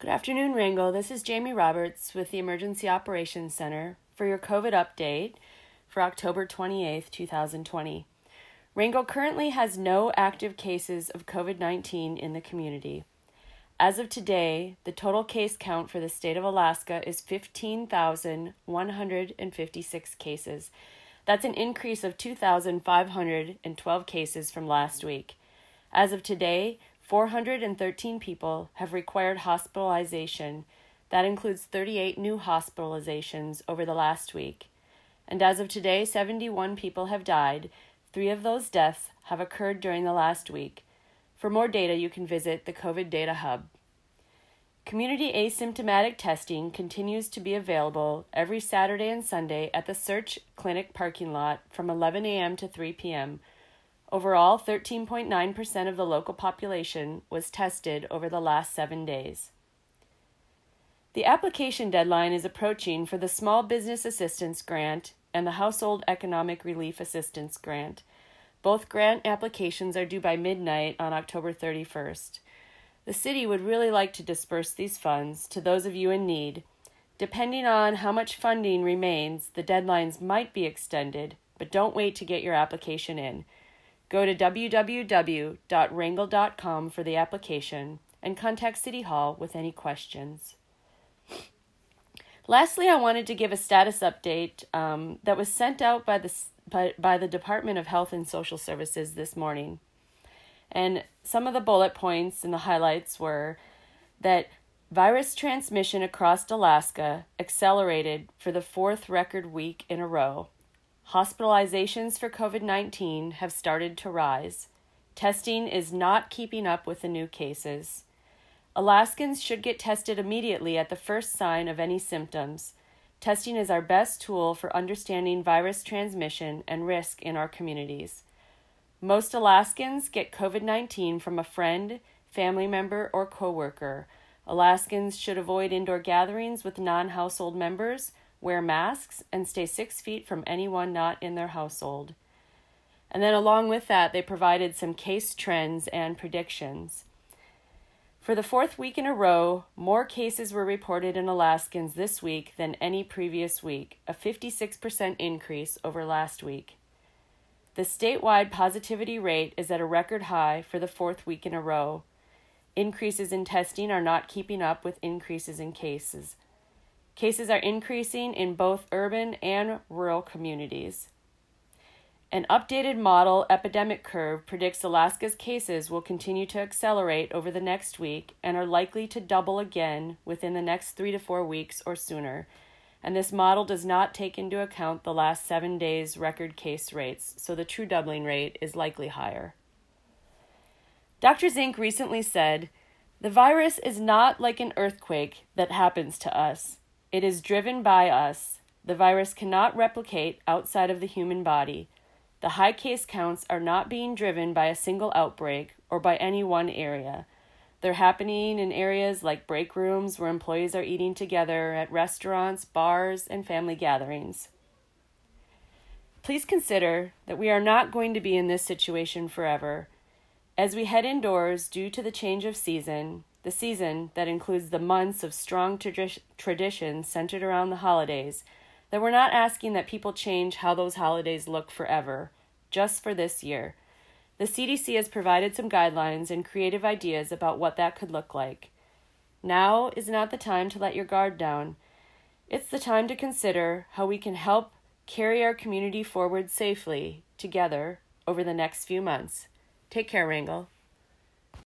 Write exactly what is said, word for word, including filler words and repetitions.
Good afternoon, Wrangell. This is Jamie Roberts with the Emergency Operations Center for your COVID update for October twenty-eighth, twenty twenty. Wrangell currently has no active cases of COVID nineteen in the community. As of today, the total case count for the state of Alaska is fifteen thousand one hundred fifty-six cases. That's an increase of two thousand five hundred twelve cases from last week. As of today, four hundred thirteen people have required hospitalization. That includes thirty-eight new hospitalizations over the last week. And as of today, seventy-one people have died. Three of those deaths have occurred during the last week. For more data, you can visit the COVID Data Hub. Community asymptomatic testing continues to be available every Saturday and Sunday at the Search Clinic parking lot from eleven a.m. to three p.m. Overall, thirteen point nine percent of the local population was tested over the last seven days. The application deadline is approaching for the Small Business Assistance Grant and the Household Economic Relief Assistance Grant. Both grant applications are due by midnight on October thirty-first. The city would really like to disperse these funds to those of you in need. Depending on how much funding remains, the deadlines might be extended, but don't wait to get your application in. Go to w w w dot wrangell dot com for the application and contact City Hall with any questions. Lastly, I wanted to give a status update um, that was sent out by the, by, by the Department of Health and Social Services this morning. And some of the bullet points and the highlights were that virus transmission across Alaska accelerated for the fourth record week in a row. Hospitalizations for COVID nineteen have started to rise. Testing is not keeping up with the new cases. Alaskans should get tested immediately at the first sign of any symptoms. Testing is our best tool for understanding virus transmission and risk in our communities. Most Alaskans get COVID nineteen from a friend, family member, or coworker. Alaskans should avoid indoor gatherings with non-household members, wear masks, and stay six feet from anyone not in their household. And then along with that, they provided some case trends and predictions. For the fourth week in a row, more cases were reported in Alaskans this week than any previous week, a fifty-six percent increase over last week. The statewide positivity rate is at a record high for the fourth week in a row. Increases in testing are not keeping up with increases in cases. Cases are increasing in both urban and rural communities. An updated model epidemic curve predicts Alaska's cases will continue to accelerate over the next week and are likely to double again within the next three to four weeks or sooner. And this model does not take into account the last seven days' record case rates, so the true doubling rate is likely higher. Doctors Incorporated recently said, "The virus is not like an earthquake that happens to us. It is driven by us. The virus cannot replicate outside of the human body. The high case counts are not being driven by a single outbreak or by any one area. They're happening in areas like break rooms where employees are eating together, at restaurants, bars, and family gatherings." Please consider that we are not going to be in this situation forever. As we head indoors due to the change of season, the season that includes the months of strong tradi- traditions centered around the holidays, that we're not asking that people change how those holidays look forever, just for this year. The C D C has provided some guidelines and creative ideas about what that could look like. Now is not the time to let your guard down. It's the time to consider how we can help carry our community forward safely together over the next few months. Take care, Wrangell.